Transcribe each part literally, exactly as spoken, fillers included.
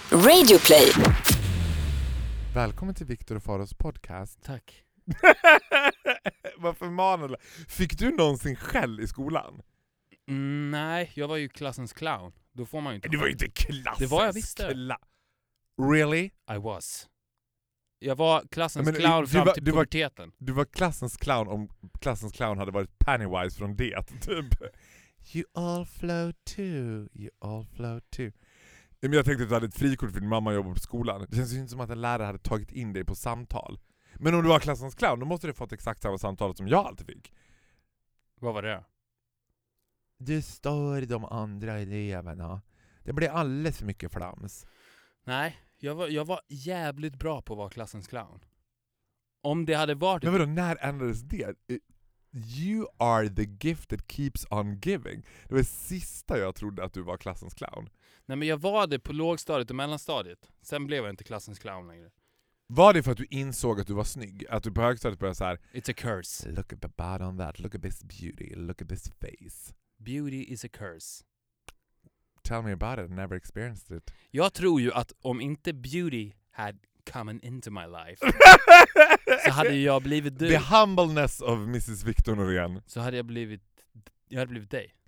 Radioplay. Välkommen till Viktor och Faros podcast. Tack. Varför manade? Fick du någonsin skäll i skolan? Mm, nej, jag var ju klassens clown. Då får man ju inte. Du var ju inte klassens Det var jag visst. kla- Really? I was. Jag var klassens Men, clown du fram var- till du var- puberteten. Du var klassens clown om klassens clown hade varit Pennywise från det. Typ. You all float too, you all float too. Men jag tänkte att du hade ett frikort för din mamma jobbar på skolan. Det känns ju inte som att en lärare hade tagit in dig på samtal. Men om du var klassens clown, då måste du fått exakt samma samtal som jag alltid fick. Vad var det? Du stör de andra eleverna. Det blir alldeles för mycket flams. Nej, jag var, jag var jävligt bra på att vara klassens clown. Om det hade varit... Men vadå, när ändrades det? You are the gift that keeps on giving. Det var det sista jag trodde att du var klassens clown. Nej, men jag var det på lågstadiet och mellanstadiet. Sen blev jag inte klassens clown längre. Var det för att du insåg att du var snygg? Att du på högstadiet började så här: It's a curse. look at the bad on that, look at this beauty, look at this face. Beauty is a curse. Tell me about it, I never experienced it. Jag tror ju att om inte beauty had come into my life så hade jag blivit du. The humbleness of missus Victor Norén. Så hade jag blivit... Jag hade blivit dig.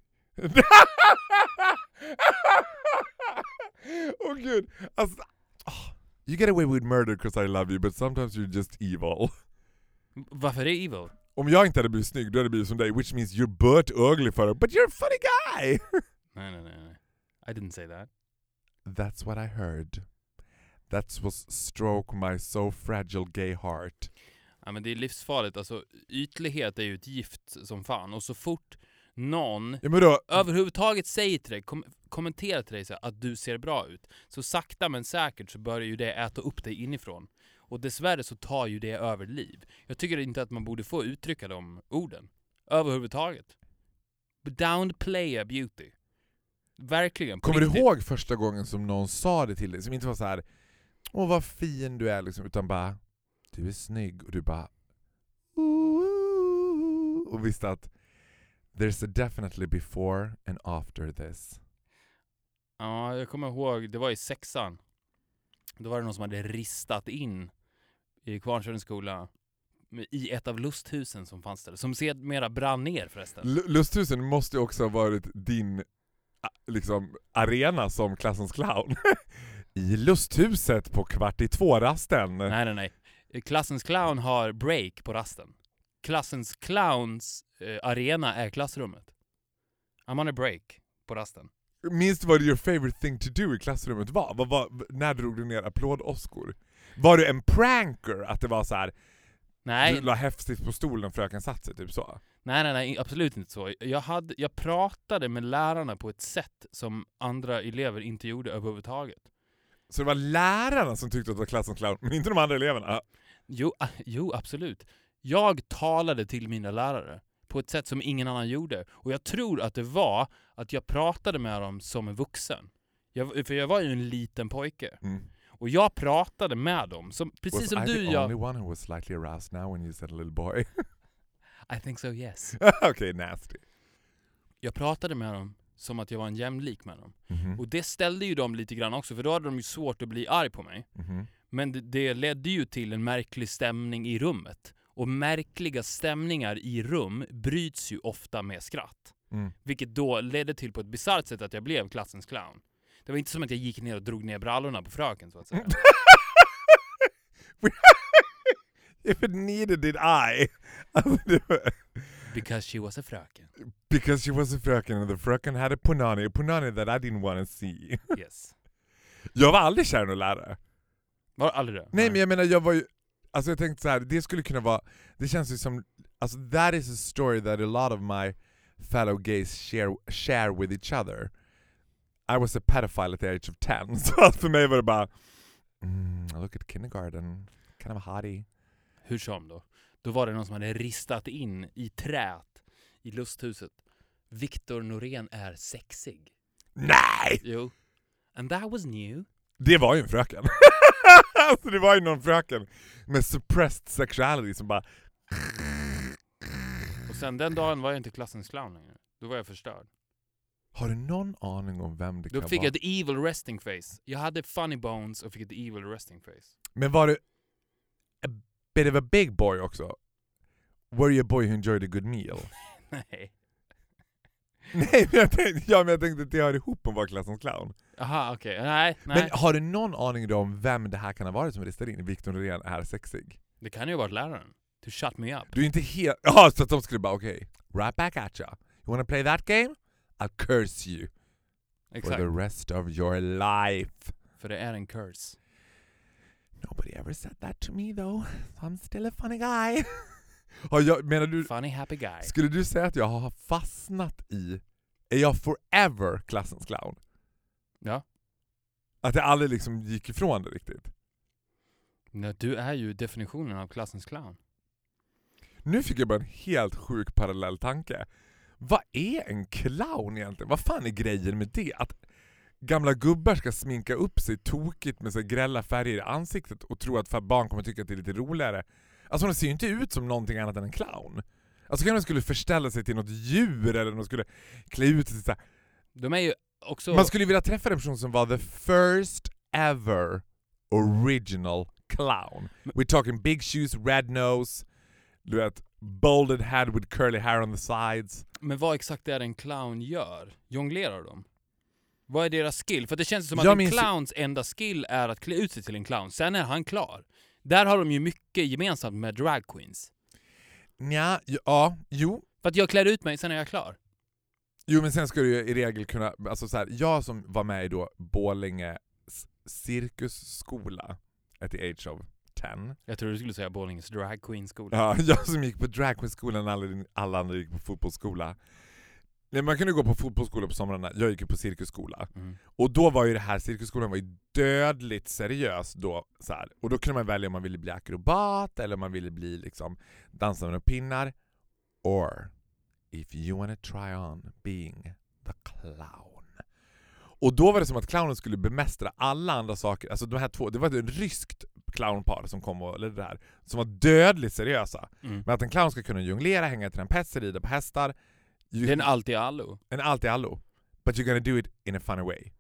Åh oh, gud. Alltså, oh, you get away with murder because I love you, but sometimes you're just evil. Varför är det evil? Om jag inte hade blivit snygg, då hade jag blivit som dig, which means you're but ugly for her, but you're a funny guy. Nej, nej, nej, nej. I didn't say that. That's what I heard. That was stroke my so fragile gay heart. Ja, men det är livsfarligt. Alltså, ytlighet är ju ett gift som fan. Och så fort någon Ja, men då, överhuvudtaget säger till dig, kom- kommenterar till dig så här, att du ser bra ut, så sakta men säkert så börjar ju det äta upp dig inifrån. Och dessvärre så tar ju det över liv. Jag tycker inte att man borde få uttrycka de orden överhuvudtaget. Downplay a beauty. Verkligen. på kommer du riktigt. ihåg första gången som någon sa det till dig, som inte var så här: åh vad fin du är liksom, utan bara du är snygg, och du bara ooh, och visste att there's a definitely before and after this. Ja, jag kommer ihåg, det var i sexan. Då var det någon som hade ristat in i Kvarnsvedens skola i ett av lusthusen som fanns där. Som sedermera brann ner förresten. L- Lusthusen måste ju också ha varit din a- liksom arena som klassens clown. I lusthuset på kvart i två-rasten. Nej, nej, nej. Klassens clown har break på rasten. Klassens clowns eh, arena är klassrummet. I'm on a break på rasten. Minns du vad your favorite thing to do i klassrummet var? Vad var när drog du ner applådoskor? Var du en pranker? Att det var så här: Nej, du la häftigt på stolen och fröken satt sig, typ så? nej, nej, nej, absolut inte så. Jag, hade, jag pratade med lärarna på ett sätt som andra elever inte gjorde överhuvudtaget. Så det var lärarna som tyckte att det var klassens clown, men inte de andra eleverna? Jo, ah, jo, absolut. Jag talade till mina lärare på ett sätt som ingen annan gjorde. Och jag tror att det var att jag pratade med dem som en vuxen. Jag, för jag var ju en liten pojke. Mm. Och jag pratade med dem, som, precis Was som I du the jag... only one who was slightly aroused now when you said a little boy? I think so, yes. Okay, nasty. Jag pratade med dem som att jag var en jämlik med dem. Mhm. Och det ställde ju dem lite grann också, för då hade de ju svårt att bli arg på mig. Mhm. Men det, det ledde ju till en märklig stämning i rummet. Och märkliga stämningar i rum bryts ju ofta med skratt. Mm. Vilket då ledde till på ett bizarrt sätt att jag blev klassens clown. Det var inte som att jag gick ner och drog ner brallorna på fröken, så att säga. If it needed it I. Because she was a fröken. Because she was a fröken and the fröken had a punani, a punani that I didn't want to see. Yes. Jag var aldrig kär i någon lärare. Var det aldrig det? Nej, men jag menar, jag var ju, alltså jag tänkte så här, det skulle kunna vara, det känns ju som, alltså that is a story that a lot of my fellow gays share, share with each other. I was a pedophile at the age of ten, så att för mig var det bara, mm, look at kindergarten, kind of a hottie. Hur som då? Då var det någon som hade ristat in i trät i lusthuset. Viktor Norén är sexig. Nej! Jo. And that was new. Det var ju en fröken. Alltså det var ju någon fröken med suppressed sexuality som bara... Och sen den dagen var jag inte klassens clown längre. Då var jag förstörd. Har du någon aning om vem det Då kan fick vara? jag the evil resting face. Jag hade funny bones och fick ett evil resting face. Men var du a bit of a big boy också? Were you a boy who enjoyed a good meal? Nej. Nej, men jag tänkte, ja, men jag tänkte att det hör ihop med att vara klassens clown. Aha, okej. Okay. Nej, nej. Men har du någon aning då om vem det här kan ha varit som ristade in? Victor Norén är sexig. Det kan ju ha varit läraren. To shut me up. Du är inte helt... Ja, så att de skulle bara okej. Okay, right back at ya. You wanna play that game? I'll curse you. Exakt. For the rest of your life. För det är en curse. Nobody ever said that to me though. I'm still a funny guy. Har jag, menar du... Funny happy guy. Skulle du säga att jag har fastnat i... Är jag forever klassens clown? Ja. Att jag aldrig liksom gick ifrån det riktigt. Nej, du är ju definitionen av klassens clown. Nu fick jag bara en helt sjuk parallell tanke. Vad är en clown egentligen? Vad fan är grejen med det? Att gamla gubbar ska sminka upp sig tokigt med så grälla färger i ansiktet och tro att barn kommer tycka att det är lite roligare. Alltså de ser ju inte ut som någonting annat än en clown. Alltså kan de skulle förställa sig till något djur eller de skulle klä ut sig så här. De är ju också... Man skulle vilja träffa en person som var the first ever original clown. We're talking big shoes, red nose, du vet, balded head with curly hair on the sides. Men vad exakt är det en clown gör? Jonglerar de? Vad är deras skill? För det känns som att Jag en minns... clowns enda skill är att klä ut sig till en clown. Sen är han klar. Där har de ju mycket gemensamt med drag queens. Nja, ja, jo. För att jag klär ut mig, sen är jag klar. Jo, men sen ska du ju i regel kunna... Alltså så här, jag som var med i då Borlänge cirkusskola at the age of ten. Jag tror du skulle säga Borlänges drag queen skola. Ja, jag som gick på drag queen skolan när alla, alla andra gick på fotbollsskola. Nej, man kunde gå på fotbollsskola på somrarna. Jag gick ju på cirkusskola. Mm. Och då var ju det här, cirkusskolan var ju dödligt seriös då. Så här. Och då kunde man välja om man ville bli akrobat eller om man ville bli liksom dansare med pinnar. Or if you wanna try on being the clown. Och då var det som att clownen skulle bemästra alla andra saker. Alltså de här två, det var ett ryskt clownpar som kom och eller det här, som var dödligt seriösa. Mm. Men att en clown ska kunna jonglera, hänga i trampetser, rida på hästar. You, Det är en allt-i-allo. en allt-i-allo. But you're gonna do it in a funny way.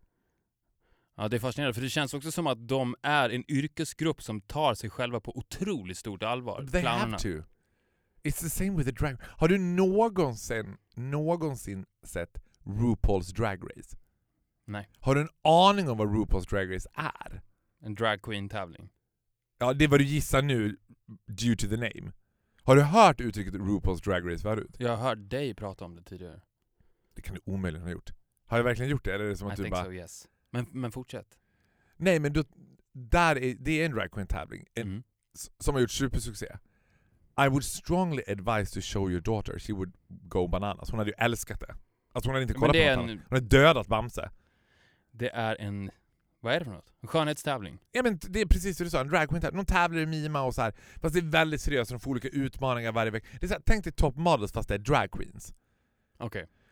Ja, det är fascinerande. För det känns också som att de är en yrkesgrupp som tar sig själva på otroligt stort allvar. They Clownerna. have to. It's the same with the drag. Har du någonsin, någonsin sett RuPaul's Drag Race? Nej. Har du en aning om vad RuPaul's Drag Race är? En drag queen-tävling. Ja, det är vad du gissar nu due to the name. Har du hört uttrycket RuPaul's Drag Race förut? Jag har hört dig prata om det tidigare. Det kan du omöjligen ha gjort. Har jag verkligen gjort det? Eller är det som att I du think bara... so, yes. Men, men fortsätt. Nej, men då, där är, det är en drag queen-tävling. En, Mm. som har gjort supersuccé. I would strongly advise to show your daughter. She would go bananas. Hon hade ju älskat det. Alltså hon hade inte Men kollat det på är något en- annat. Hon hade dödat Bamse. Det är en... Vad är det för något? En skönhetstävling. Ja, men det är precis vad du sa, en drag queen. Någon tävlar i mima och så här. Fast det är väldigt seriöst, de får olika utmaningar varje vecka. Det är så här, tänk dig top models fast det är drag queens. Okej. Okay.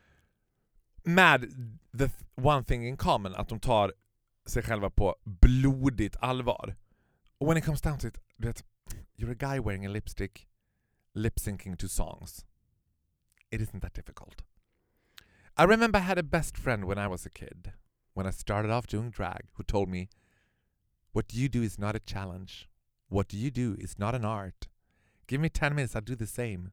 Med the th- one thing in common, att de tar sig själva på blodigt allvar. Och when it comes down to it, du vet, you're a guy wearing a lipstick, lip syncing to songs. It isn't that difficult. I remember I had a best friend when I was a kid, when I started off doing drag, who told me, what you do is not a challenge. What you do is not an art. Give me ten minutes, I'll do the same.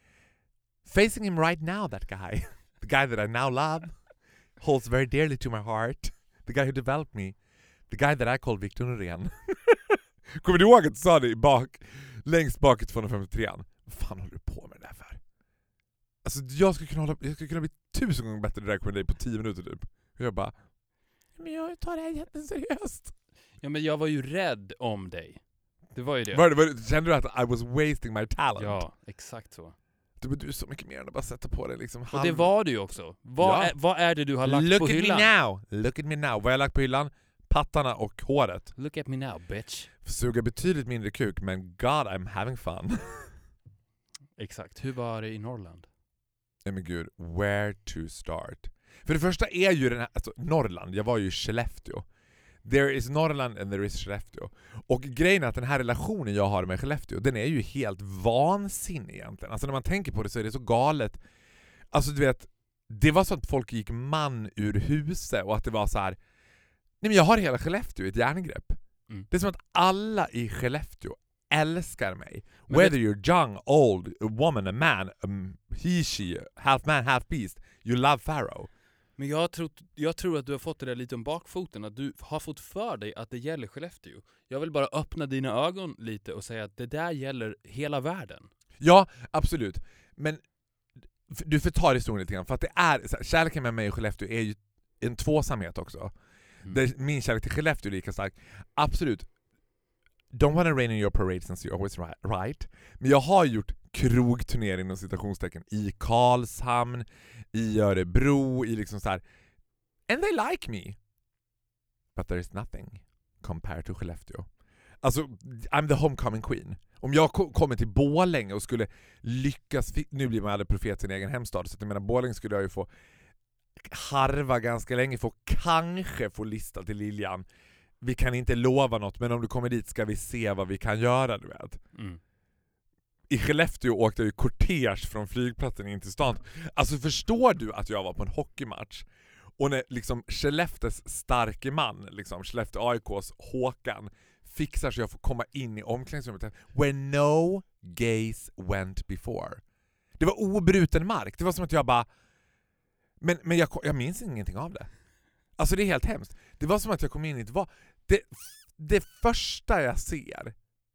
Facing him right now, that guy, the guy that I now love, holds very dearly to my heart, the guy who developed me, the guy that I call Victor Norén. Kommer du ihåg att du sa det i bak, längst bak i tvåhundrafemtiotre? Vad fan håller du på med det där för? Alltså jag skulle kunna, hålla, jag skulle kunna bli tusen gånger bättre drag queen dig på tio minuter typ. Och jag bara, men jag tar det här jätteseriöst. Ja, men jag var ju rädd om dig. Det var ju det. Var, var, kände du att I was wasting my talent? Ja, exakt så. Du, du är så mycket mer än att bara sätta på dig liksom Och det var du ju också. Vad, Ja. är, vad är det du har lagt Look på at hyllan? me now! Look at me now! Vad har jag lagt på hyllan? Pattarna och håret. Look at me now, bitch. Suga betydligt mindre kuk, men God, I'm having fun. Exakt. Hur var det i Norrland? Nej men gud, where to start? För det första är ju den här, alltså Norrland, jag var ju i Skellefteå. There is Norrland and there is Skellefteå. Och grejen är att den här relationen jag har med Skellefteå, den är ju helt vansinnig egentligen. Alltså när man tänker på det så är det så galet. Alltså du vet, det var så att folk gick man ur huset och att det var så här. Nej, men jag har hela Skellefteå i ett järngrepp. Mm. Det är som att alla i Skellefteå älskar mig. Men Whether det... you're young, old, a woman, a man, um, he, she, half man, half beast, you love Pharaoh. Men jag tror, jag tror att du har fått det där lite om bakfoten, att du har fått för dig att det gäller Skellefteå. Jag vill bara öppna dina ögon lite och säga att det där gäller hela världen. Ja, absolut. Men du får ta historien lite grann, för att det är, så här, kärleken med mig och Skellefteå är ju en tvåsamhet också. Mm. Där min kärlek till Skellefteå är lika stark. Absolut. Don't wanna rain in your parade since you're always right. Men jag har gjort krogturnéer inom citationstecken i Karlshamn, i Örebro, i liksom så här. And they like me. But there is nothing compared to Skellefteå. Alltså, I'm the homecoming queen. Om jag ko- kommer till Borlänge och skulle lyckas, nu blir man aldrig profet sin egen hemstad, så att jag menar, Borlänge skulle jag ju få harva ganska länge, för kanske få lista till Lilian. Vi kan inte lova något, men om du kommer dit ska vi se vad vi kan göra, du vet. Mm. I Skellefteå åkte jag ju kortege från flygplatsen in till stan. Alltså förstår du att jag var på en hockeymatch och när liksom Skellefteås starke man, liksom Skellefteå A I K:s Håkan, fixar så jag får komma in i omklädningsrummet where no gays went before. Det var obruten mark. Det var som att jag bara men, men jag, jag minns ingenting av det. Alltså det är helt hemskt. Det var som att jag kom in i ett var det, det första jag ser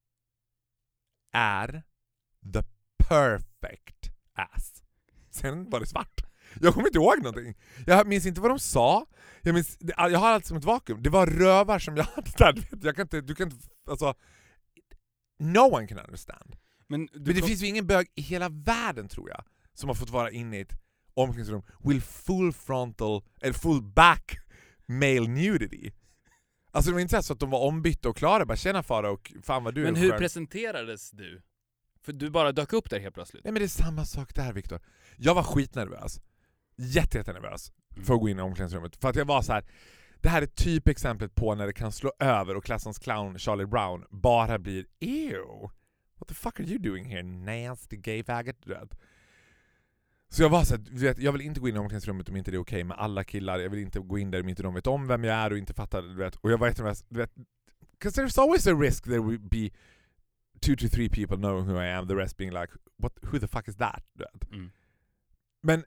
är the perfect ass. Sen var det svart. Jag kommer inte ihåg någonting. Jag minns inte vad de sa. Jag minns, jag har allt som ett vakuum. Det var rövar som jag hade där. Jag kan inte, du kan inte, alltså, no one can understand. Men, Men det kom... finns ju ingen bög i hela världen, tror jag, som har fått vara inne i ett omklädningsrum with full frontal, eller full back male nudity. Alltså det var inte så att de var ombytta och klara. Bara känna fara och fan vad du Men är. hur skär. presenterades du? För du bara dök upp där helt plötsligt. Nej, men det är samma sak där, Viktor. Jag var skitnervös. Jätte, jätte nervös för att gå in i omklädningsrummet. För att jag var så här. Det här är typ exemplet på när det kan slå över och klassens clown Charlie Brown bara blir ew. What the fuck are you doing here? Nasty gay faggot, du vet. Så jag var så här, du vet, jag vill inte gå in i omklädningsrummet om inte det är okej med alla killar. Jag vill inte gå in där om inte de vet om vem jag är och inte fattar, du vet. Och jag var jättenervös, du vet. Because there's always a risk there will be two to three people knowing who I am, the rest being like, what, who the fuck is that? Du vet. Mm. Men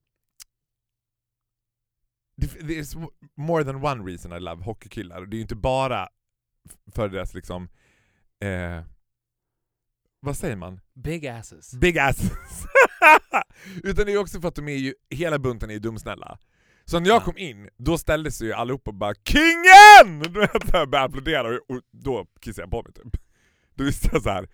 there's more than one reason I love hockeykillar. Det är ju inte bara för deras liksom eh, vad säger man? Big asses. Big asses. Utan det är också för att de är ju, hela bunten är ju dumsnälla. Så när jag ja. kom in, då ställde sig ju allihop och bara Kingen! Och då började applådera och då kissade jag på mig typ. Då visste jag så här.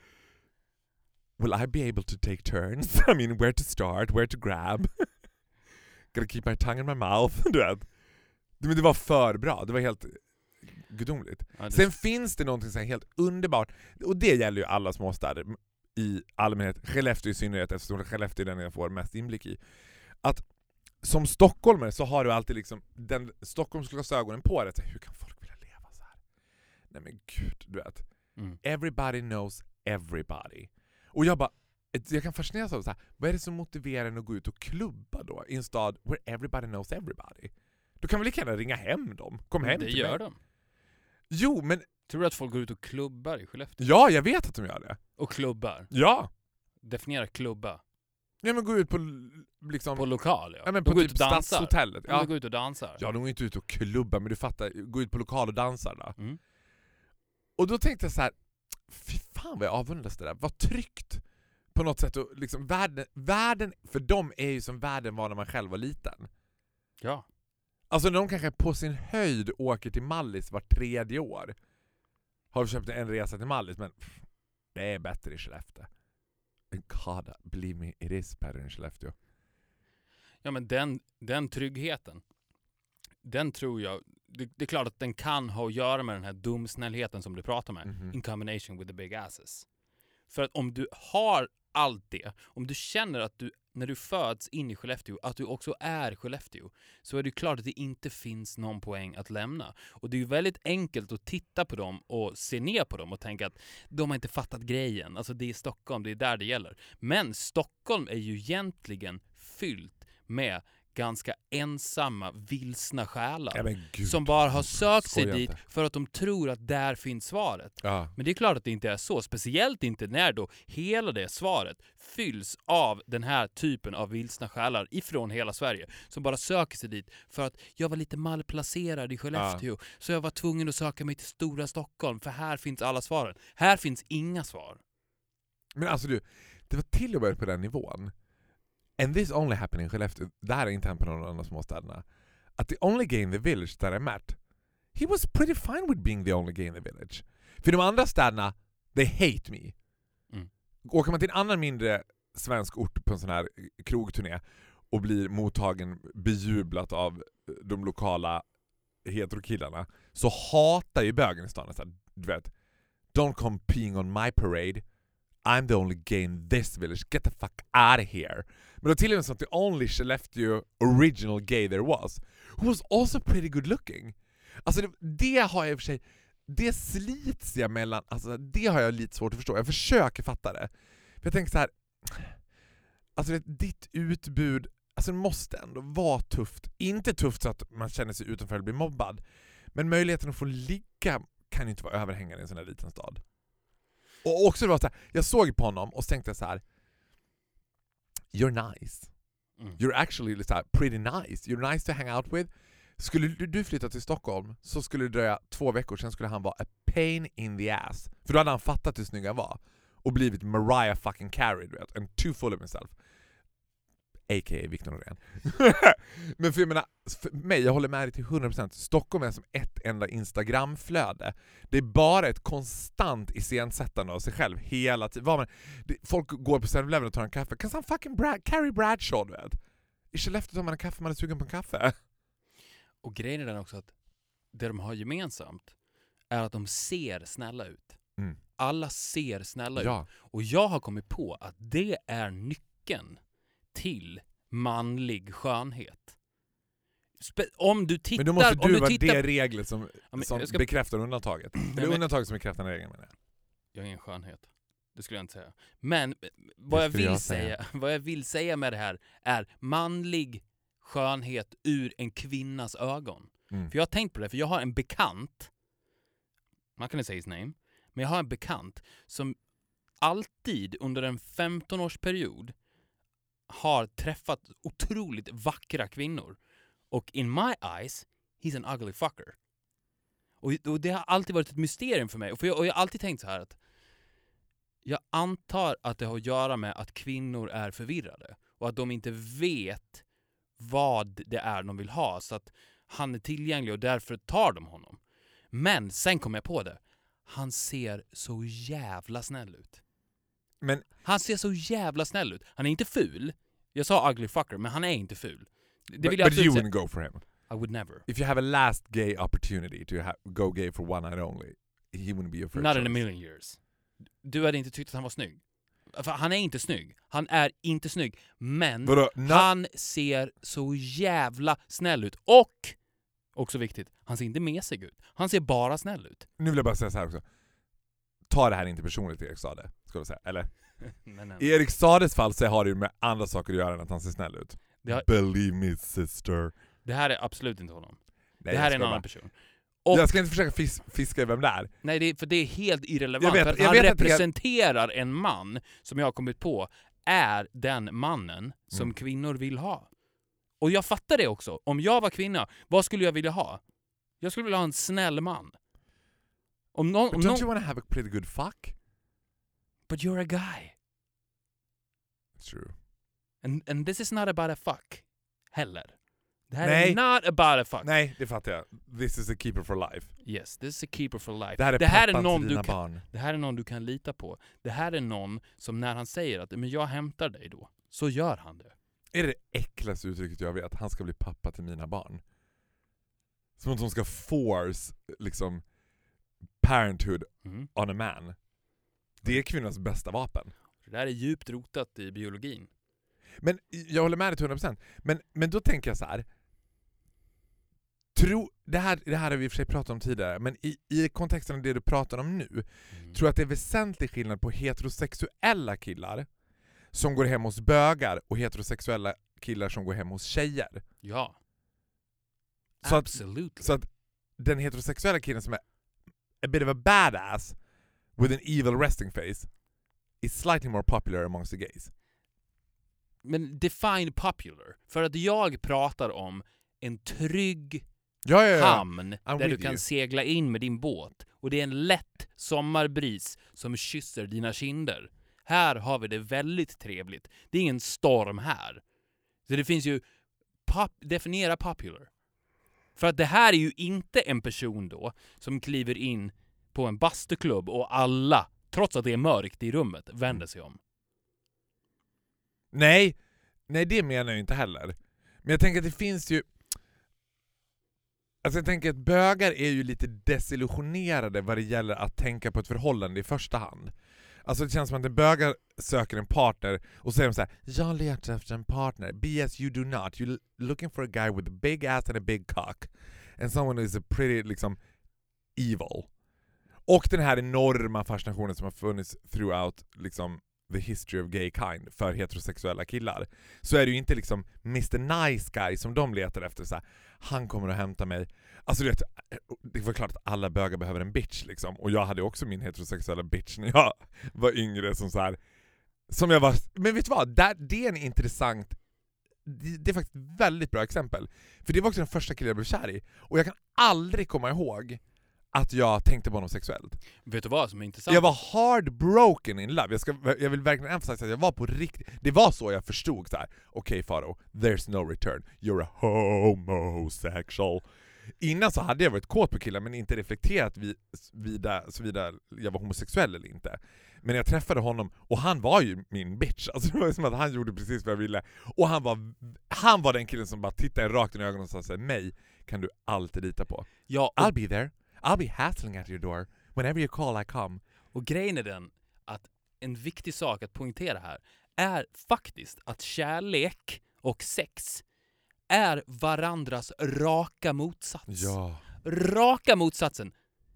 Will I be able to take turns? I mean, where to start, where to grab? Gotta keep my tongue in my mouth, du vet. Men det var för bra, det var helt gudomligt. Ja, det... Sen finns det någonting så här helt underbart, och det gäller ju alla småstäder i allmänhet, Skellefteå i synnerhet, eftersom Skellefteå är den jag får mest inblick i. Att som stockholmare så har du alltid liksom den stockholmsglasögonen på dig. Hur kan folk vilja leva så här? Nej men gud, du vet. Mm. Everybody knows everybody. Och jag bara, jag kan fascineras av så här, vad är det som motiverar en att gå ut och klubba då i en stad where everybody knows everybody? Då kan vi lika gärna ringa hem dem. Kom hem det till gör mig. de. Jo, men tror du att folk går ut och klubbar i Skellefteå? Ja, jag vet att de gör det. Och klubbar? Ja. Definiera klubba. Ja, men gå ut på liksom på lokal, ja. Ja, men på typ ut och dansar. Stadshotellet. Ja, de går ut och dansar. Ja, de går inte ut och klubbar, men du fattar, gå ut på lokal och dansar då. Mm. Och då tänkte jag så här, fy fan vad jag avundas det där. Vad tryggt på något sätt. Och liksom världen, världen för dem är ju som världen var när man själv var liten. Ja. Alltså de kanske på sin höjd åker till Mallis var tredje år. Har köpt en resa till Mallis, men pff, det är bättre i Skellefteå. God, believe me, it is better in Skellefteå. Ja, men den, den tryggheten, den tror jag, det, det är klart att den kan ha att göra med den här dumsnällheten som du pratar med, mm-hmm. in combination with the big asses. För att om du har allt det, om du känner att du, när du föds in i Skellefteå, att du också är Skellefteå, så är det klart att det inte finns någon poäng att lämna. Och det är ju väldigt enkelt att titta på dem och se ner på dem och tänka att de har inte fattat grejen. Alltså det är Stockholm, det är där det gäller. Men Stockholm är ju egentligen fyllt med ganska ensamma, vilsna själar. Ja, men gud. Som bara har sökt sig Skoja dit inte. för att de tror att där finns svaret. Ja. Men det är klart att det inte är så. Speciellt inte när då hela det svaret fylls av den här typen av vilsna själar ifrån hela Sverige. Som bara söker sig dit för att jag var lite malplacerad i Skellefteå. Ja. Så jag var tvungen att söka mig till stora Stockholm. För här finns alla svaren. Här finns inga svar. Men alltså du, det var till och med på den nivån. And this only happened in Skellefteå. Det här är inte hänt på någon annan småstäderna. Att the only gay in the village that I met, he was pretty fine with being the only gay in the village. För de andra städerna, they hate me. Mm. Åker man till en annan mindre svensk ort på en sån här krogturné och blir mottagen bejublat av de lokala heterokillarna, så hatar ju bögen i stan. Så här, du vet, don't come peeing on my parade. I'm the only gay in this village. Get the fuck out of here. Men då till och med så att the only Skellefteå original gay there was, who was also pretty good looking. Alltså det, det har jag i och för sig, det slits jag mellan, alltså det har jag lite svårt att förstå. Jag försöker fatta det. För jag tänker så här, alltså det, ditt utbud, alltså det måste ändå vara tufft. Inte tufft så att man känner sig utanför eller blir mobbad. Men möjligheten att få ligga kan ju inte vara överhängande i en sån här liten stad. Och också det var så här, jag såg på honom och tänkte så här: you're nice. Mm. You're actually så här, pretty nice. You're nice to hang out with. Skulle du flytta till Stockholm så skulle det dröja två veckor, sen skulle han vara a pain in the ass. För då hade han fattat hur snygg han var och blivit Mariah fucking Carey, du vet. And too full of himself. A K A Victor Norén. Men för jag menar, för mig, jag håller med dig till hundra procent. Stockholm är som ett enda Instagramflöde. Det är bara ett konstant iscensättande av sig själv hela tiden. Folk går på seven eleven och tar en kaffe. Kan han fucking Brad, Carrie Bradshaw, du vet. I Skellefteå tar man en kaffe, man är sugen på en kaffe. Och grejen är den också att det de har gemensamt är att de ser snälla ut. Mm. Alla ser snälla ja. ut. Och jag har kommit på att det är nyckeln till manlig skönhet. Spe- om du tittar... Men då måste du, om du vara tittar... det regler som, ja, men, som ska... bekräftar undantaget. Eller men... undantaget som bekräftar regeln, menar jag. Jag har ingen skönhet. Det skulle jag inte säga. Men vad jag, vill jag säga, säga, vad jag vill säga med det här är manlig skönhet ur en kvinnas ögon. Mm. För jag har tänkt på det, för jag har en bekant, man kan inte säga his name, men jag har en bekant som alltid under en femton-årsperiod har träffat otroligt vackra kvinnor. Och in my eyes, he's an ugly fucker. Och, och det har alltid varit ett mysterium för mig. Och, för jag, och jag har alltid tänkt så här att jag antar att det har att göra med att kvinnor är förvirrade. Och att de inte vet vad det är de vill ha. Så att han är tillgänglig och därför tar de honom. Men sen kom jag på det. Han ser så jävla snäll ut. Men han ser så jävla snäll ut. Han är inte ful. Jag sa ugly fucker, men han är inte ful. Det vill but jag but you säga. wouldn't go for him? I would never. If you have a last gay opportunity to ha- go gay for one night only, he wouldn't be your first Not choice. in a million years. Du hade inte tyckt att han var snygg. För han är inte snygg. Han är inte snygg. Men Vadå? No- han ser så jävla snäll ut. Och, också viktigt, han ser inte mesig ut. Han ser bara snäll ut. Nu vill jag bara säga så här också. Ta det här inte personligt, Erik Sade, ska jag säga. Eller? nej, nej. I Erik Sades fall så har det ju med andra saker att göra än att han ser snäll ut. Har... Believe me, sister. Det här är absolut inte honom. Nej, det här är en bara... annan person. Och... Jag ska inte försöka fis- fiska i vem det är. Nej, det är, för det är helt irrelevant. Jag vet, för jag han vet representerar jag... en man som jag har kommit på är den mannen som mm. kvinnor vill ha. Och jag fattar det också. Om jag var kvinna, vad skulle jag vilja ha? Jag skulle vilja ha en snäll man. Om någon, But om don't någon... you want to have a pretty good fuck? But you're a guy. It's true. And, and this is not about a fuck. Heller. Det här Nej. är not about a fuck. Nej, det fattar jag. This is a keeper for life. Yes, this is a keeper for life. Det här är, det här är pappan någon till du dina kan, barn. Det här är någon du kan lita på. Det här är någon som när han säger att men jag hämtar dig då, så gör han det. Är det det äckligaste uttrycket jag vet? Han ska bli pappa till mina barn. Som att de ska force liksom parenthood mm. on a man. Det är kvinnans bästa vapen. Det där är djupt rotat i biologin. Men jag håller med dig till hundra procent. Men, men då tänker jag så här. Tro, det, här det här har vi i och för sig pratat om tidigare. Men i, i kontexten av det du pratar om nu. Mm. Tror jag att det är väsentlig skillnad på heterosexuella killar som går hem hos bögar och heterosexuella killar som går hem hos tjejer. Ja. Så Absolut. att, så att den heterosexuella killen som är a bit of a badass with an evil resting face is slightly more popular amongst the gays. Men define popular. För att jag pratar om en trygg Ja, ja, ja. hamn I'm där du with kan you. segla in med din båt. Och det är en lätt sommarbris som kysser dina kinder. Här har vi det väldigt trevligt. Det är ingen storm här. Så det finns ju pop, definiera popular. För att det här är ju inte en person då som kliver in på en bastuklubb och alla, trots att det är mörkt i rummet, vänder sig om. Nej, nej det menar jag inte heller. Men jag tänker att det finns ju... Alltså jag tänker att bögar är ju lite desillusionerade vad det gäller att tänka på ett förhållande i första hand. Alltså det känns som att en bögar söker en partner och säger de så här: jag letar efter en partner. B S you do not. You're looking for a guy with a big ass and a big cock. And someone who is a pretty liksom evil. Och den här enorma fascinationen som har funnits throughout liksom the history of gay kind för heterosexuella killar. Så är det ju inte liksom mister Nice Guy som de letar efter så här, han kommer att hämta mig. Alltså du vet, det var klart att alla bögar behöver en bitch liksom. Och jag hade också min heterosexuella bitch när jag var yngre som så här, som jag var, men vet du vad? Det, det är en intressant, det, det är faktiskt ett väldigt bra exempel. För det var också den första killen jag blev kär i. Och jag kan aldrig komma ihåg att jag tänkte på honom sexuellt. Vet du vad som är intressant? Jag var heartbroken in love. Jag, ska, jag vill verkligen emphasize att jag var på riktigt. Det var så jag förstod så här. Okej okay, Faro, there's no return. You're a homosexual. Innan så hade jag varit kåt på killar men inte reflekterat vid, vida, så vida jag var homosexuell eller inte. Men jag träffade honom och han var ju min bitch. Alltså det var som att han gjorde precis vad jag ville. Och han var, han var den killen som bara tittade rakt i ögonen och sa så här, mig kan du alltid lita på. Ja, och, I'll be there. I'll be hassling at your door. Whenever you call I come. och grejen är den att en viktig sak att poängtera här är faktiskt att kärlek och sex är varandras raka motsats. Ja. Raka motsatsen.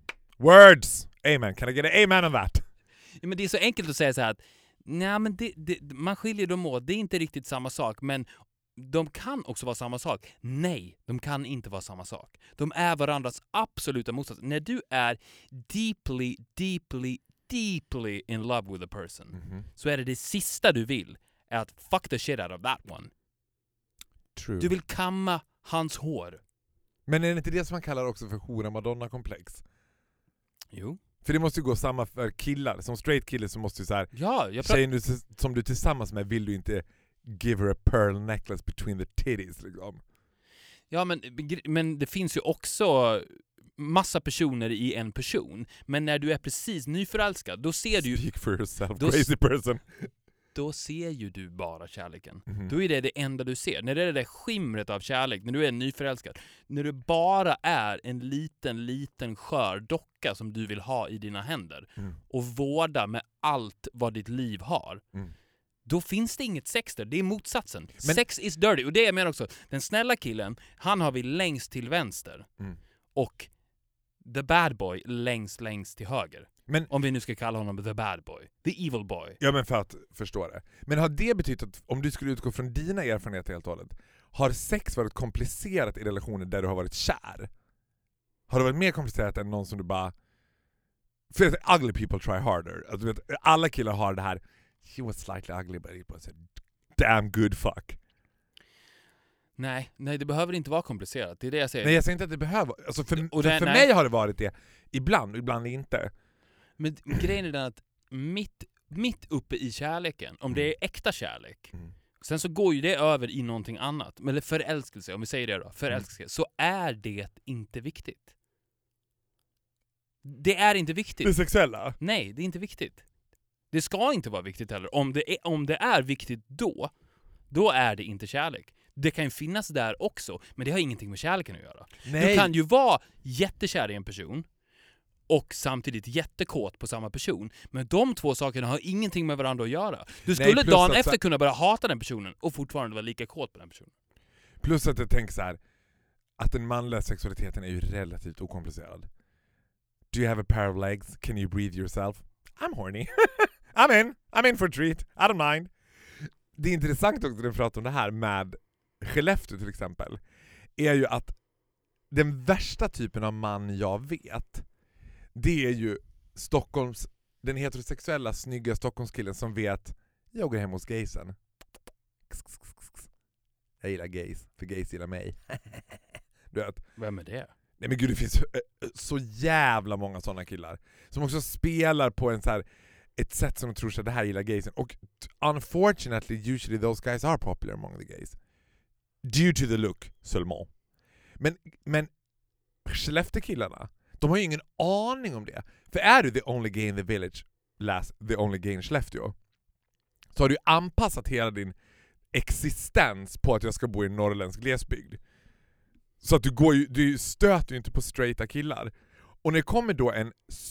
Words! Amen. Can I get an amen on that? Ja, men det är så enkelt att säga så här att nej, men det, det, man skiljer dem åt. Det är inte riktigt samma sak, men de kan också vara samma sak. Nej, de kan inte vara samma sak. De är varandras absoluta motsats. När du är deeply, deeply, deeply in love with a person Mm-hmm. så är det det sista du vill är att fuck the shit out of that one. True. Du vill kamma hans hår. Men är det inte det som man kallar också för hora Madonna-komplex? Jo. För det måste ju gå samma för killar. Som straight kille så måste ju så här, Ja, jag pratar... tjejen du, som du är tillsammans med vill du inte give her a pearl necklace between the titties liksom. Ja, men, men det finns ju också massa personer i en person. Men när du är precis nyförälskad, då ser du ju... Speak for yourself, Då, crazy person. då ser ju du bara kärleken. Mm-hmm. Då är det det enda du ser. När det är det där skimret av kärlek, när du är nyförälskad. När du bara är en liten, liten skör docka som du vill ha i dina händer. Mm. Och vårda med allt vad ditt liv har. Mm. Då finns det inget sex där. Det är motsatsen. Men... Sex is dirty. Och det jag menar också, den snälla killen, han har vi längst till vänster. Mm. Och the bad boy längst, längst till höger. Men... Om vi nu ska kalla honom the bad boy. The evil boy. Ja, men för att förstå det. Men har det betytt att om du skulle utgå från dina erfarenheter helt och hållet, har sex varit komplicerat i relationer där du har varit kär? Har det varit mer komplicerat än någon som du bara... För att ugly people try harder. Alltså, du vet, alla killar har det här. He was slightly ugly but it was a damn good fuck. Nej, nej, det behöver inte vara komplicerat. Det är det jag säger. Nej, jag säger inte att det behöver. Alltså för Och för, det- för nej. mig har det varit det. Ibland, ibland inte. Men grejen är den att mitt, mitt uppe i kärleken, om det är äkta kärlek, Mm. sen så går ju det över i någonting annat. Eller förälskelse, om vi säger det då. Förälskelse. Mm. Så är det inte viktigt. Det är inte viktigt. Det sexuella? Nej, det är inte viktigt. Det ska inte vara viktigt heller. Om det är, om det är viktigt då, då är det inte kärlek. Det kan ju finnas där också, men det har ingenting med kärleken att göra. Nej. Du kan ju vara jättekär i en person och samtidigt jättekåt på samma person. Men de två sakerna har ingenting med varandra att göra. Du skulle plus dagen att- efter kunna börja hata den personen och fortfarande vara lika kåt på den personen. Plus att jag tänker så här, att den manliga sexualiteten är ju relativt okomplicerad. Do you have a pair of legs? Can you breathe yourself? I'm horny. I'm in. I'm in for a treat. I don't mind. det är intressant också när vi pratar om det här med Skellefteå till exempel, är ju att den värsta typen av man jag vet, det är ju Stockholms, den heterosexuella snygga Stockholmskillen som vet, jag går hem hos gaysen. Jag gillar gays, för gays gillar mig. Du vet. Vem är det? Nej men gud, det finns så jävla många sådana killar som också spelar på en så här, ett sätt som de tror att det här gillar gaysen. Och unfortunately, usually those guys are popular among the gays. Due to the look, seulement. Men, men Skellefteå-killarna, de har ju ingen aning om det. För är du the only gay in the village, last the only gay in Skellefteå, så har du anpassat hela din existens på att jag ska bo i en norrländsk glesbygd. Så att du, går ju, du stöter ju inte på straighta killar. Och när det kommer då en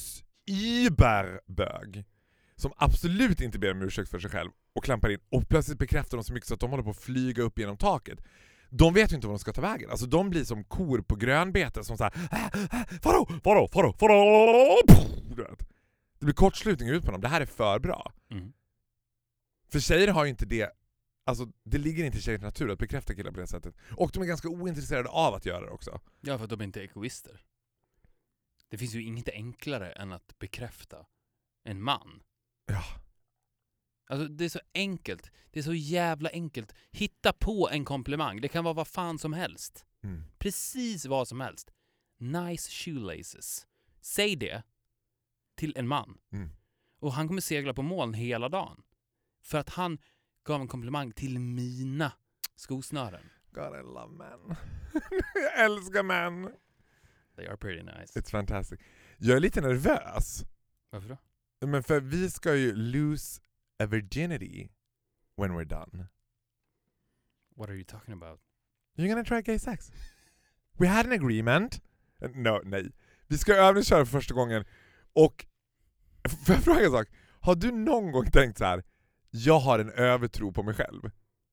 überbög som absolut inte ber om ursäkt för sig själv och klampar in och plötsligt bekräftar dem så mycket så att de håller på att flyga upp genom taket. De vet ju inte vad de ska ta vägen. Alltså de blir som kor på grönbete som såhär Vadå? Vadå? Vadå? Vadå? Det blir kortslutning ut på dem. Det här är för bra. Mm. För tjejer har ju inte det. Alltså det ligger inte i tjejers natur att bekräfta killar på det sättet. Och de är ganska ointresserade av att göra det också. Ja, för att de är inte egoister. Det finns ju inget enklare än att bekräfta en man. Ja. Alltså det är så enkelt. Det är så jävla enkelt. Hitta på en komplimang. Det kan vara vad fan som helst. Mm. Precis vad som helst. Nice shoelaces. Säg det till en man. Mm. Och han kommer segla på moln hela dagen. För att han gav en komplimang till mina skosnören. God, I love men. Jag älskar män. They are pretty nice. It's fantastic. Jag är lite nervös. Varför då? Men för vi ska ju lose a virginity when we're done. What are you talking about? You're gonna try gay sex. We had an agreement. No, nej. Vi ska övningsköra för första gången. Och får jag fråga en sak? Har du någon gång tänkt så här: jag har en övertro på mig själv?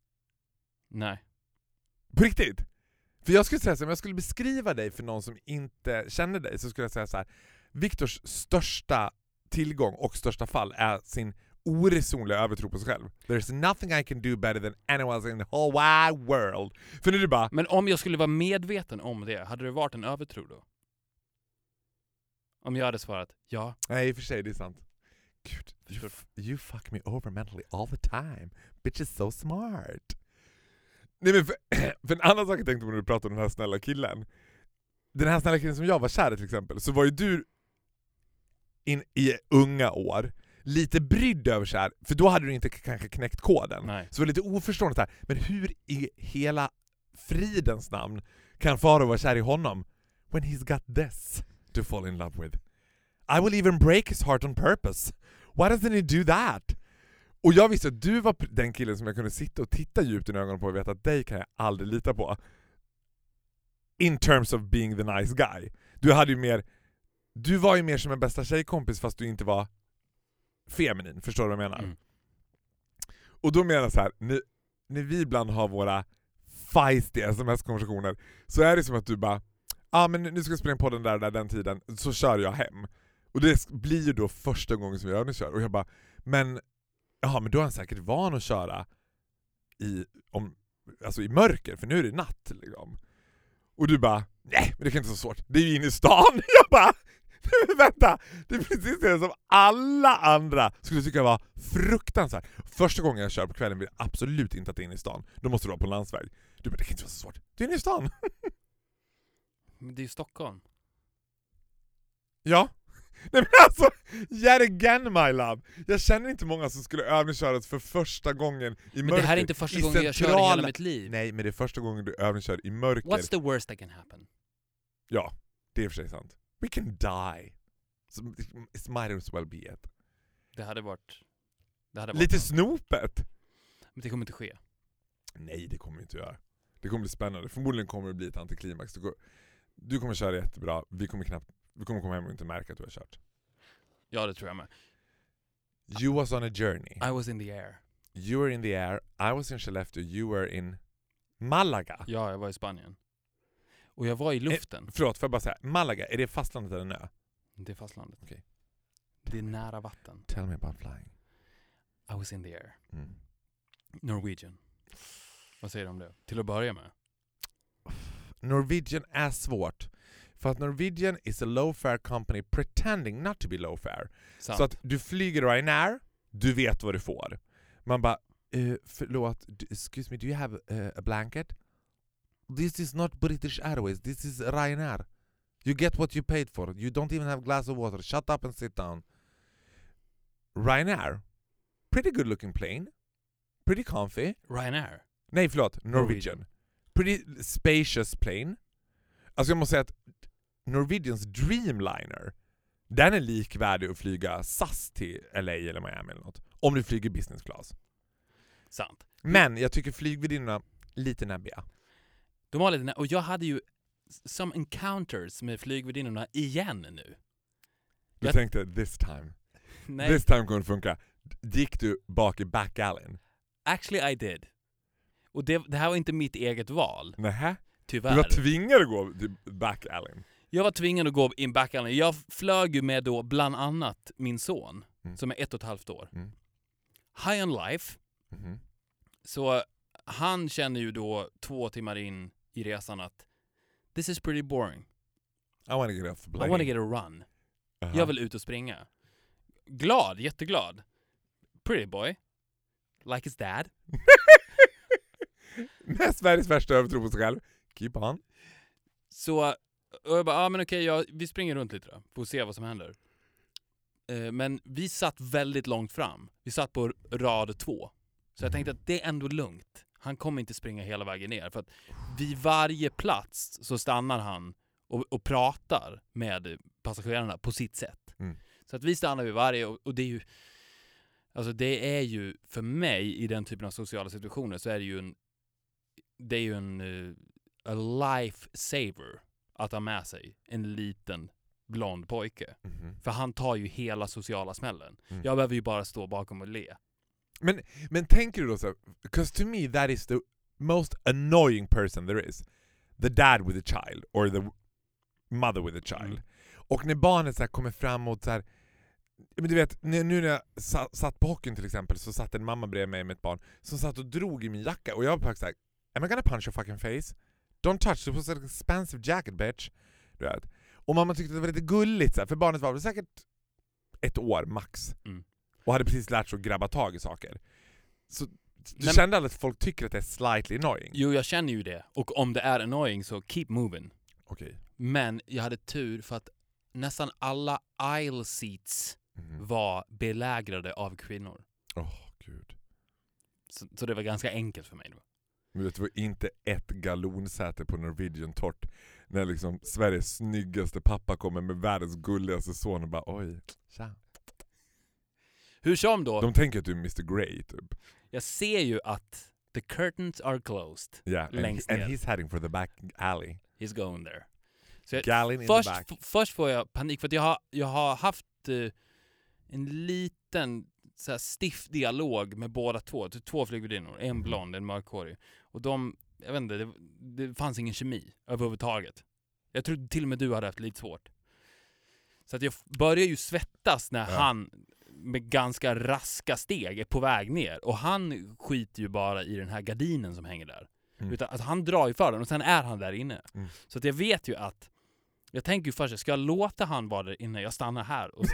Nej. På riktigt? För jag skulle säga så här, om jag skulle beskriva dig för någon som inte känner dig, så skulle jag säga så här: Viktors största tillgång och största fall är sin oresonliga övertro på sig själv. There's nothing I can do better than anyone else in the whole wide world. För nu är det bara... Men om jag skulle vara medveten om det, hade det varit en övertro då? Om jag hade svarat ja. Nej, i och för sig, det är sant. Gud, you, f- you fuck me over mentally all the time. Bitch is so smart. Nej, men för, för en annan sak jag tänkte på när du pratade om den här snälla killen. Den här snälla killen som jag var kär i till exempel, så var ju du in i unga år lite brydd över så här, för då hade du inte kanske knäckt koden. Nej. Så var lite oförstående så här, men hur i hela fridens namn kan Faro vara kär i honom when he's got this to fall in love with? I will even break his heart on purpose. Why doesn't he do that? Och jag visste att du var den killen som jag kunde sitta och titta djupt i ögonen på och veta att dig kan jag aldrig lita på. In terms of being the nice guy. Du hade ju mer, du var ju mer som en bästa tjejkompis fast du inte var feminin, förstår du vad jag menar? Mm. Och då menar jag så här, när, när vi ibland har våra feisty sms-konversationer, så är det som att du bara, ah, men nu ska jag spela in på den där, där den tiden, så kör jag hem. Och det blir ju då första gången som vi övningskör. Och jag bara, men jaha, men då är han säkert van att köra i, om, alltså i mörker, för nu är det natt liksom. Och du bara, nej, men det kan inte vara så svårt. Det är ju inne i stan. Jag bara, vänta, det är precis det som alla andra skulle tycka var fruktansvärt. Första gången jag kör på kvällen vill jag absolut inte att det är inne i stan. Då måste du vara på landsväg. Du bara, det kan inte vara så svårt. Det är inne i stan. Men det är ju Stockholm. Ja. Nej men alltså, yet again my love. Jag känner inte många som skulle övningsköras för första gången i mörker. Men det här är inte första gången jag kör i hela mitt liv. Nej, men det är första gången du övningskör i mörker. What's the worst that can happen? Ja, det är för sig sant. We can die. So it might as well be it. Det hade varit... Det hade varit Lite något. snopet. Men det kommer inte ske. Nej, det kommer inte göra. Det kommer bli spännande. Förmodligen kommer det bli ett antiklimax. Du, går, du kommer köra jättebra. Vi kommer knappt vi kommer komma hem och inte märka att du har kört. Ja, det tror jag med. You was on a journey. I was in the air. You were in the air. I was in Skellefteå. You were in Malaga. Ja, jag var i Spanien. Och jag var i luften. Eh, förlåt, får jag bara säga. Malaga, är det fastlandet eller en ö? Det är fastlandet. Okay. Det är nära vatten. Tell me about flying. I was in the air. Mm. Norwegian. Vad säger du om det? Till att börja med. Norwegian är svårt. För att Norwegian is a low fare company pretending not to be low fare. Sant. Så att du flyger Ryanair, du vet vad du får. Man bara, uh, förlåt, excuse me, do you have uh, a blanket? This is not British Airways, this is Ryanair. You get what you paid for. You don't even have a glass of water. Shut up and sit down. Ryanair, pretty good looking plane. Pretty comfy. Ryanair? Nej, förlåt, Norwegian. Norwegian. Pretty spacious plane. Alltså jag måste säga att Norwegians Dreamliner, den är likvärdig att flyga S A S till L A eller Miami eller något. Om du flyger business class. Sant. Men jag tycker flygvärdinnorna lite näbbiga. De har lite nä- och jag hade ju some encounters med flygvärdinnorna igen nu. Du Jag- tänkte, this time. Nej, This time kommer det funka. Gick du bak i back alleyn? actually I did. Och det, det här var inte mitt eget val, Nähä? tyvärr. Du var tvingad att gå till back alleyn. Jag var tvingad att gå in back alley. Jag flög ju med då bland annat min son, Mm. som är ett och ett halvt år. Mm. High on life. Mhm. Så han känner ju då två timmar in i resan att this is pretty boring. I want to get off the plane. I want to get a run. Aha. Jag vill ut och springa. Glad, jätteglad. Pretty boy. Like his dad. Med Sveriges värsta övertro på sig själv. Keep on. Så och jag bara, ja ah, men okej, ja, vi springer runt lite då. Får se vad som händer. Eh, men vi satt väldigt långt fram. Vi satt på rad två. Så jag tänkte att det är ändå lugnt. Han kommer inte springa hela vägen ner. För att vid varje plats så stannar han och, och pratar med passagerarna på sitt sätt. Mm. Så Så att vi stannar vid varje, och, och det är ju, alltså det är ju för mig i den typen av sociala situationer så är det ju en, det är ju en uh, a life saver att ha med sig en liten blond pojke. Mhm. För han tar ju hela sociala smällen. Mm. Jag behöver ju bara stå bakom och le. Men, men tänker du då så, because to me that is the most annoying person there is. The dad with a child, or the mother with a child. Mm. Och när barnet så här kommer fram mot så här, men du vet, nu när jag satt, satt på hockeyn till exempel, så satt en mamma bredvid mig med ett barn som satt och drog i min jacka, och jag var så här, am I gonna punch your fucking face? Don't touch, it was an expensive jacket, bitch. Du vet. Och mamma tyckte det var lite gulligt så här, för barnet var väl säkert ett år max. Mm. Och hade precis lärt sig att grabba tag i saker. Så du Men- kände aldrig att folk tycker att det är slightly annoying? Jo, jag känner ju det. Och om det är annoying så keep moving. Okej. Men jag hade tur för att nästan alla aisle seats Mhm. var belägrade av kvinnor. Åh, gud. Så, så det var ganska enkelt för mig då. Men vet du, det var inte ett galonsäte på Norwegian torrt när liksom Sveriges snyggaste pappa kommer med världens gulligaste son och bara oj, tja. Hur som då, De tänker att du är mister Grey typ. jag ser ju att the curtains are closed. Yeah, and, Längst and ner. he's heading for the back alley. He's going there. Så jag, Gallin in först, the back. f- först får jag panik för att jag har, jag har haft eh, en liten så här, stiff dialog med båda två. Det är två flygvärdinnor, en Mhm. blond, en mörkhårig. Och de, jag vet inte, det, det fanns ingen kemi överhuvudtaget. Jag tror till och med du hade haft lite svårt. Så att jag f- börjar ju svettas när Ja. han med ganska raska steg är på väg ner. Och han skiter ju bara i den här gardinen som hänger där. Mm. Utan alltså, han drar ju för den och sen är han där inne. Mm. Så att jag vet ju att jag tänker ju först, ska jag låta han vara där inne? Jag stannar här och sen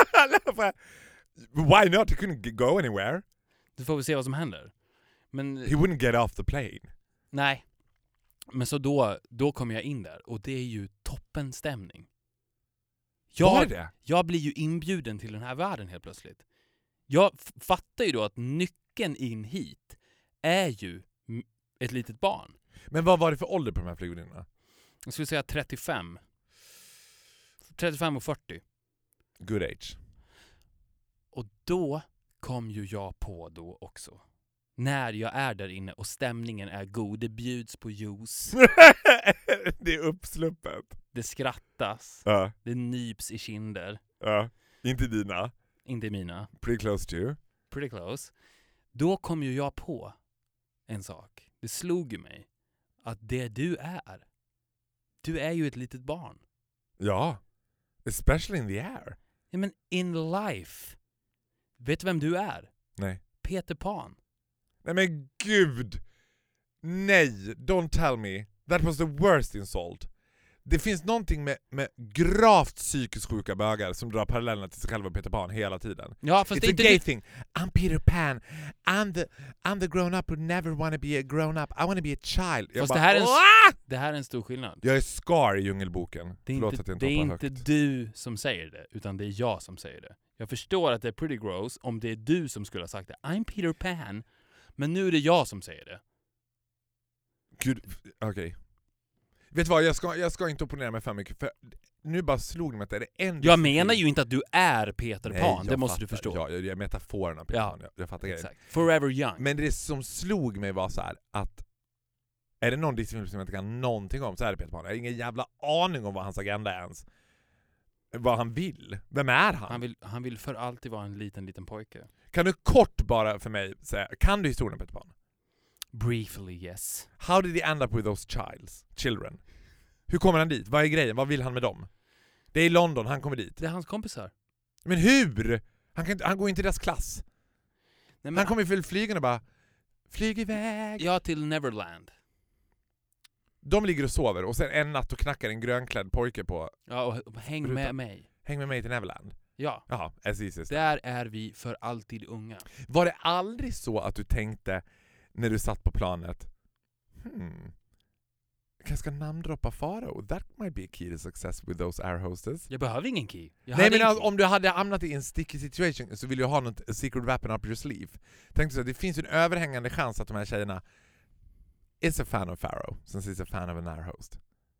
Why not? He couldn't g- go anywhere. så får vi se vad som händer. Men He wouldn't get off the plane. nej. Men så då, då kommer jag in där och det är ju toppen stämning. Var Jag, det? jag blir ju inbjuden till den här världen helt plötsligt. Jag f- fattar ju då att nyckeln in hit är ju m- ett litet barn. Men vad var det för ålder på de här flygvärdinnorna? Jag skulle säga trettiofem. trettiofem och fyrtio. Good age. Och då kom ju jag på då också. När jag är där inne och stämningen är god, det bjuds på juice, Det är uppsluppet. det skrattas, Ja, det nyps i kinder. ja. Inte dina. Inte mina. Pretty close to you. Pretty close. Då kom ju jag på en sak. Det slog ju mig att det du är, du är ju ett litet barn. Ja. Especially in the air. Ja, men in life. Vet du vem du är? Nej. Peter Pan. Nej men gud! Nej, don't tell me. That was the worst insult. Det finns någonting med, med gravt psykiskt sjuka bögar som drar parallellerna till sig själva Peter Pan hela tiden. Ja, fast It's det a är gay inte... thing. I'm Peter Pan. I'm the, I'm the grown up who never wanna be a grown up. I wanna be a child. Jag Fast bara, det, här är en, "Åh!" det här är en stor skillnad. Jag är Scar i Djungelboken. Det är Förlåt inte, att jag det är inte inte högt. du som säger det, utan det är jag som säger det. Jag förstår att det är pretty gross om det är du som skulle ha sagt det. I'm Peter Pan. Men nu är det jag som säger det. Gud, okej. Okay. Vet du vad, jag ska, jag ska inte opponera mig för mycket. För nu bara slog det mig att det är det enda... Jag menar ju inte att du är Peter Nej, Pan, det jag måste fattar. du förstå. Ja, jag, jag är metaforen av Peter Ja. Pan. Jag, jag fattar grejen. Exakt. Forever young. Men det som slog mig var så här att är det någon Disney-film som jag inte kan någonting om så är det Peter Pan. Jag har ingen jävla aning om vad hans agenda är ens. Vad han vill. Vem är han? Han vill, han vill för alltid vara en liten, liten pojke. Kan du kort bara för mig säga, kan du historien om Peter Pan? Briefly, yes. How did he end up with those childs, children? Hur kommer han dit? Vad är grejen? Vad vill han med dem? Det är i London, han kommer dit. Det är hans kompisar. Men hur? Han, kan inte, han går inte i deras klass. Nej, men Han kommer ju flygen och bara flyg iväg. Ja, till Neverland. De ligger och sover och sen en natt och knackar en grönklädd pojke på Ja, och, och häng Spruta. med mig. häng med mig till Neverland. Ja, Jaha, as easy as that. där är vi för alltid unga. Var det aldrig så att du tänkte när du satt på planet hmm, jag ska namndroppa Faro. That might be a key to success with those air hostess. Jag behöver ingen key. Jag Nej hade men ingen alltså, key. om du hade hamnat i en sticky situation så vill du ha något a secret weapon up your sleeve. Tänkte så att det finns en överhängande chans att de här tjejerna is a fan of Faro since he's a fan of an air host.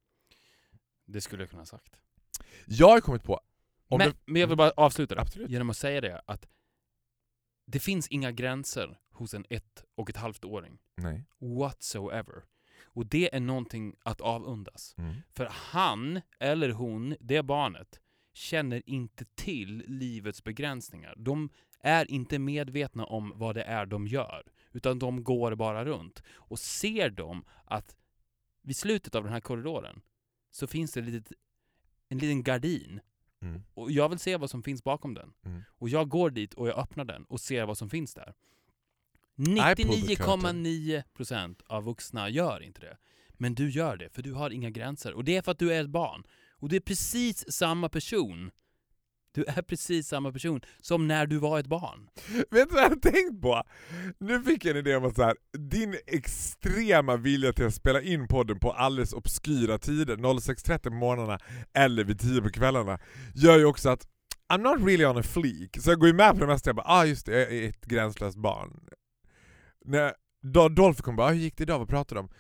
Det skulle jag kunna ha sagt. Jag har kommit på om Men, det, men jag vill bara avsluta det. Absolut. Genom att säga det att det finns inga gränser hos en ett och ett halvt åring. Nej. Whatsoever. Och det är någonting att avundas. Mm. För han eller hon, det barnet, känner inte till livets begränsningar. De är inte medvetna om vad det är de gör. Utan de går bara runt. Och ser de att vid slutet av den här korridoren så finns det ett litet, en liten gardin. Mm. Och jag vill se vad som finns bakom den. Mm. Och jag går dit och jag öppnar den och ser vad som finns där. pull the nittionio komma nio procent av vuxna gör inte det. Men du gör det, för du har inga gränser. Och det är för att du är ett barn. Och du är precis samma person. Du är precis samma person som när du var ett barn. Vet du vad jag har tänkt på? Nu fick jag en idé om att så här, din extrema vilja till att spela in podden på alldeles obskyra tider, sex trettio på morgnarna eller vid tio på kvällarna, gör ju också att I'm not really on a fleek. Så jag går ju med på det mesta. Jag bara, ah just det, jag är ett gränslöst barn. När Dolph kom bara, ah, hur gick det idag? Vad pratade de om?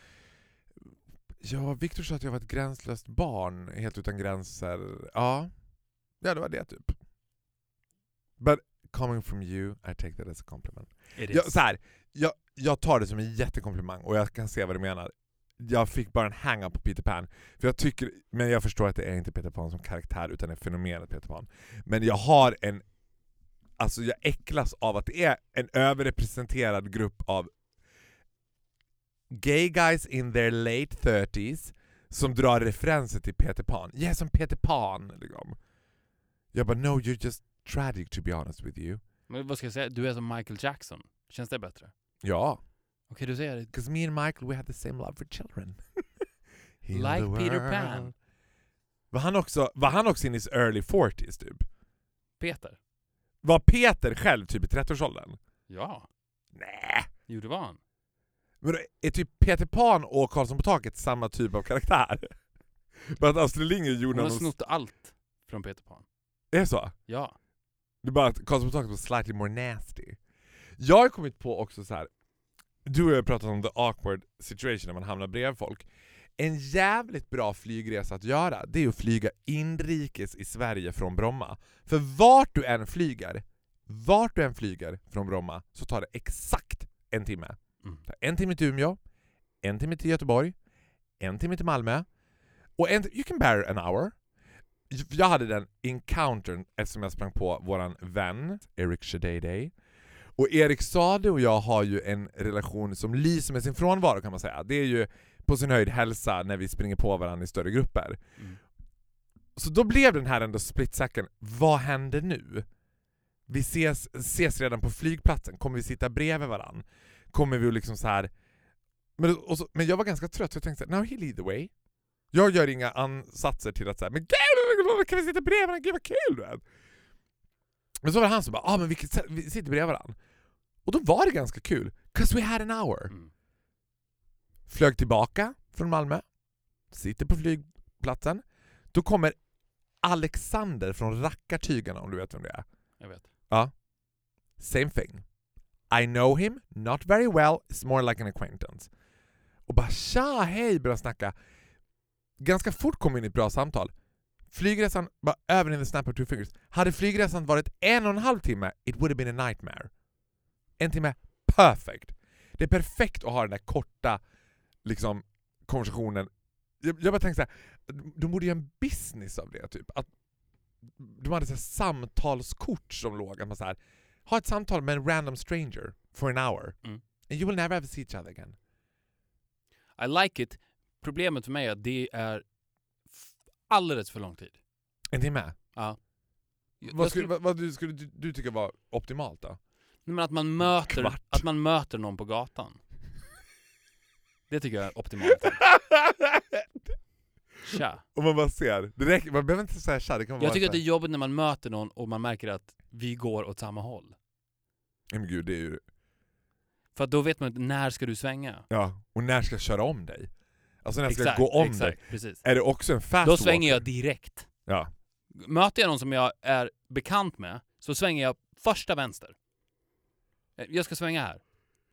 Ja, Victor sa att jag var ett gränslöst barn, helt utan gränser. Ja, ja det var det typ. But coming from you, I take that as a compliment. Jag, så här, jag, jag tar det som en jättekomplimang och jag kan se vad du menar. Jag fick bara en hang-up på Peter Pan. För jag tycker, men jag förstår att det är inte Peter Pan som karaktär utan är fenomenet Peter Pan. Men jag har en, alltså jag äcklas av att det är en överrepresenterad grupp av gay guys in their late thirties som drar referenser till Peter Pan. Ja, som Peter Pan liksom. Jag bara, no, you're just tragic to be honest with you. Men vad ska jag säga? Du är som Michael Jackson. Känns det bättre? Ja. Okej, du säger det. Because me and Michael, we have the same love for children. Heal Like the Peter world. Pan. Var han också, var han också in his early forties typ? Peter. Var Peter själv typ i trettioårsåldern? Ja. Nej. Jo, det var han. Men då är typ Peter Pan och Karlsson på taket samma typ av karaktär? Bara att Astrid Lindgren gjorde Hon har någon... snott allt från Peter Pan. Är det så? Ja. Det är bara att Karlsson på taket var slightly more nasty. Jag har kommit på också så här. Du och jag har pratat om the awkward situation när man hamnar bredvid folk. En jävligt bra flygresa att göra, det är att flyga inrikes i Sverige från Bromma. För vart du än flyger, vart du än flyger från Bromma så tar det exakt en timme. Mm. En timme till Umeå, en timme till Göteborg, en timme till Malmö och en you can bear an hour. Jag hade den encountern eftersom jag sprang på våran vän Erik Shadayday. Och Erik Sade och jag har ju en relation som lyser med sin frånvaro kan man säga. Det är ju på sin höjd hälsa när vi springer på varandra i större grupper. Mm. Så då blev den här ändå split second. Vad händer nu? Vi ses, ses redan på flygplatsen. Kommer vi sitta bredvid varandra? kommer vi att liksom så här. Men, och så, men jag var ganska trött så jag tänkte så här, now he'll lead the way. Jag gör inga ansatser till att säga, men gud, kan vi sitta bredvid varandra? Gud vad kul du är. Men så var det han som bara, ah, men vi, vi sitter bredvid varandra. Och då var det ganska kul. 'Cause we had an hour. Mm. Flög tillbaka från Malmö. Sitter på flygplatsen. Då kommer Alexander från Rackartygarna, om du vet vem det är. Jag vet. Ja. Same thing. I know him, not very well, it's more like an acquaintance. Och bara tja, hej, börjar snacka. Ganska fort kom vi in i ett bra samtal. Flygresan var över in the snap of two fingers. Hade flygresan varit en och en halv timme, it would have been a nightmare. En timme, perfect. Det är perfekt att ha den där korta liksom, konversationen. Jag, jag bara tänkte så här, de borde göra en business av det typ. Att de hade så här samtalskort som låg. Att man så här, ha ett samtal med en random stranger for an hour. Mm. And you will never ever see each other again. I like it. Problemet för mig är att det är f- alldeles för lång tid. En timme? Ja. Jag, Vad jag skulle, skulle, vad, vad du, skulle du, du tycka var optimalt då? men att man möter Kvart. att man möter någon på gatan. Det tycker jag är optimalt. Tja. Om man bara ser. Det räcker, man behöver inte säga tja. Det kan Jag vara tycker så att det är här- jobbigt när man möter någon och man märker att vi går åt samma håll. Men gud, det är ju... För att då vet man inte när ska du svänga. Ja, och när ska jag köra om dig? Alltså när jag ska Exakt, gå om exakt, dig. precis. Är det också en fast Då svänger jag walker? direkt. Ja. Möter jag någon som jag är bekant med så svänger jag första vänster. Jag ska svänga här.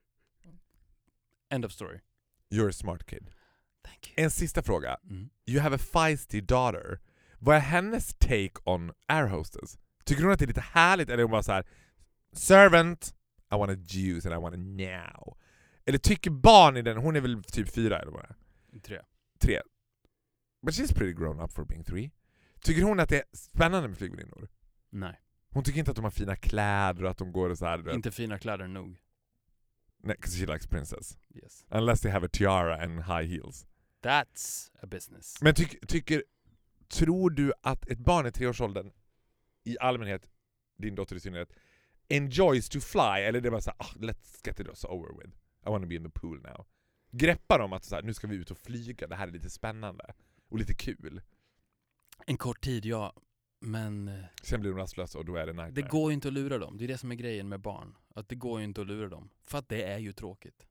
End of story. You're a smart kid. Thank you. En sista fråga. Mm. You have a feisty daughter. Vad är hennes take on air hostess? Tycker hon att det är lite härligt eller är hon bara så här: servant, I want a juice and I want it now. Eller tycker barn i den, hon är väl typ fyra eller vad det är? Tre. Tre. But she's pretty grown up for being three. Tycker hon att det är spännande med flygvärdinnor? Nej. Hon tycker inte att de har fina kläder och att de går och så här. du vet. Inte fina kläder nog. Nej, 'cause she likes princess. Yes. Unless they have a tiara and high heels. That's a business. Men tyck, tycker, tror du att ett barn i treårsåldern i allmänhet, din dotter i synnerhet, enjoys to fly? Eller det är bara såhär, ah, let's get it over with. I want to be in the pool now. Greppar de att så här, nu ska vi ut och flyga, det här är lite spännande och lite kul. En kort tid, ja. Men eh, Sen blir de rastlösa och då är det nightmare. det går ju inte att lura dem. Det är det som är grejen med barn. Att det går ju inte att lura dem. För att det är ju tråkigt.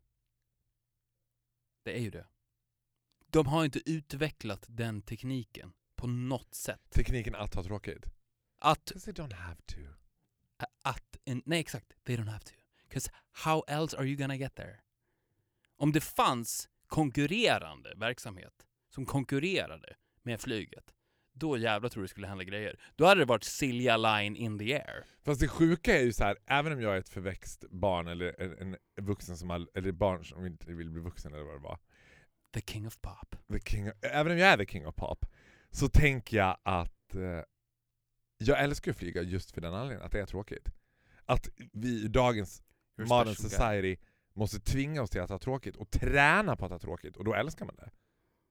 Det är ju det. De har inte utvecklat den tekniken på något sätt. Tekniken att ha tråkigt. Att, 'Cause they don't have to. att en, nej exakt, they don't have to. 'Cause how else are you gonna get there? Om det fanns konkurrerande verksamhet som konkurrerade med flyget, då jävlar tror du skulle hända grejer. Då hade det varit Silja Line in the air. Fast det sjuka är ju så här, även om jag är ett förväxt barn eller en, en vuxen som all, eller barn som inte vill bli vuxen eller vad det var. The king of pop. The king of, även om jag är the king of pop så tänker jag att eh, jag älskar att flyga just för den anledningen att det är tråkigt. Att vi i dagens You're a modern special guy. society måste tvinga oss till att ha tråkigt och träna på att ha tråkigt och då älskar man det.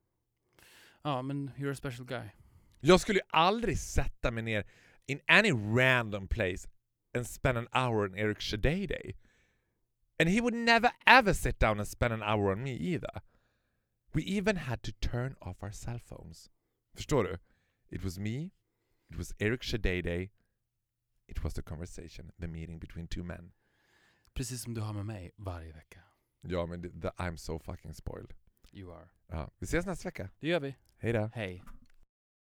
Ja, men you're a special guy. Jag skulle ju aldrig sätta mig ner in any random place and spend an hour on Eric Shadday Day. And he would never ever sit down and spend an hour on me either. We even had to turn off our cell phones. Förstår du? It was me, it was Eric Shadday Day, it was the conversation, the meeting between two men. Precis som du har med mig varje vecka. Ja, men det, the, I'm so fucking spoiled. You are. Ja, vi ses nästa vecka. Det gör vi. Hej då. Hej.